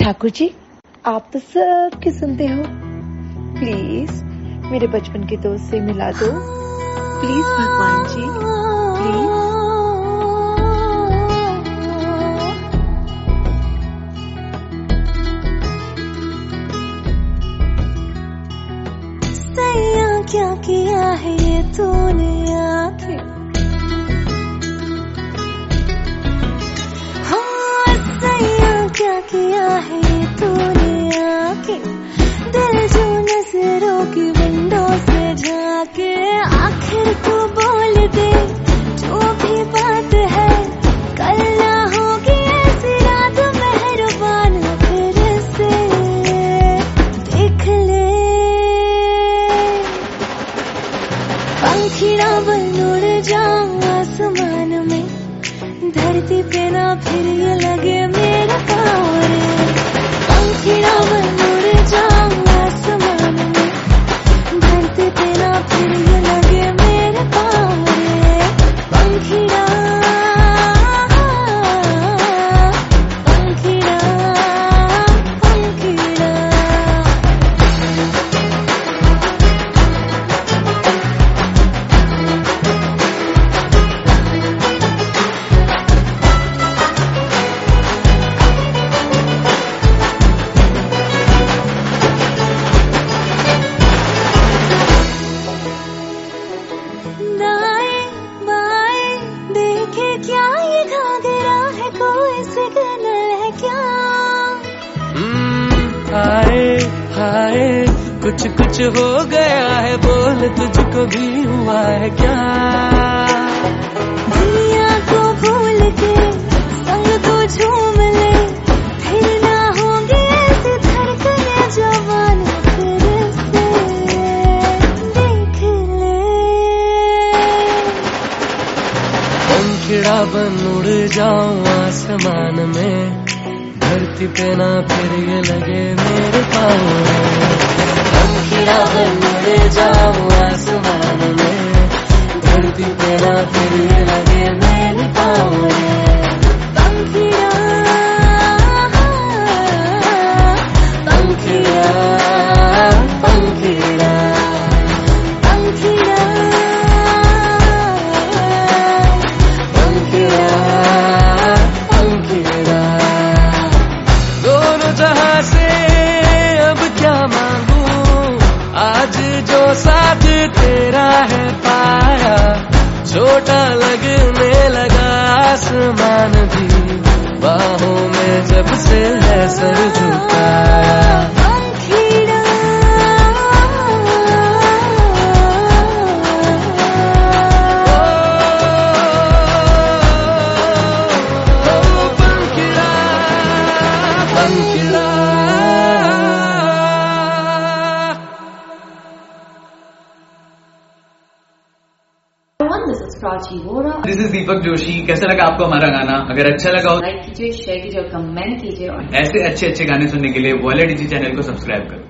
ठाकुर जी, आप तो सबकी सुनते हो, प्लीज मेरे बचपन के दोस्त से मिला दो, प्लीज भगवान जी, प्लीज। सैया क्या किया है ये तूने आके, हाँ सैया क्या किया है ये तूने आके, दिल जो नजरों की विंडो से झाके, आखिर तू बोल दे जो भी बात है, कल ना होगी ऐसी रात मेहरबान फिर से देख ले। पंखिड़ा बन उड़ जाऊं आसमान में, धरती पे ना फिर ये लगे मेरे पाँव रे। पंखिड़ा बन उड़ जाऊं आसमान में, धरती पे ना फिर ये लगे मेरे पाँव रे। पंखिड़ा पंखिड़ा पंखिड़ा। दाएं बाएं देखे क्या ये घाघरा है, कोई सिग्नल है क्या? हाय हाय कुछ कुछ हो गया है, बोल तुझको भी हुआ है क्या? दुनिया को भूल के संग तू झूम ले, फिर ना होंगी ऐसी धड़कनें जवान फिर से देख ले। पंखिड़ा बन उड़ जाऊं आसमान में, धरती पे ना फिर ये लगे मेरे पाँव रे। पंखिड़ा बन उड़ जाऊं आसमान में, धरती पे ना फिर ये लगे मेरे पाँव रे। पंखिड़ा पंखिड़ा पंखिड़ा पंखिड़ा पंखिड़ा पंखिड़ा। दोनों जहां से अब क्या मांगू, आज जो साथ तेरा है पाया, छोटा लगने लगा आसमान भी, बाहों में जब से है सर झुकाया। पंखिड़ा पंखिड़ा। This is Prachi Vora. This is Deepak Joshi. कैसा लगा आपको हमारा गाना? अगर अच्छा लगा हो लाइक कीजिए, शेयर कीजिए और कमेंट कीजिए और ऐसे अच्छे अच्छे गाने सुनने के लिए वॉलेट डीजी चैनल को सब्सक्राइब करो।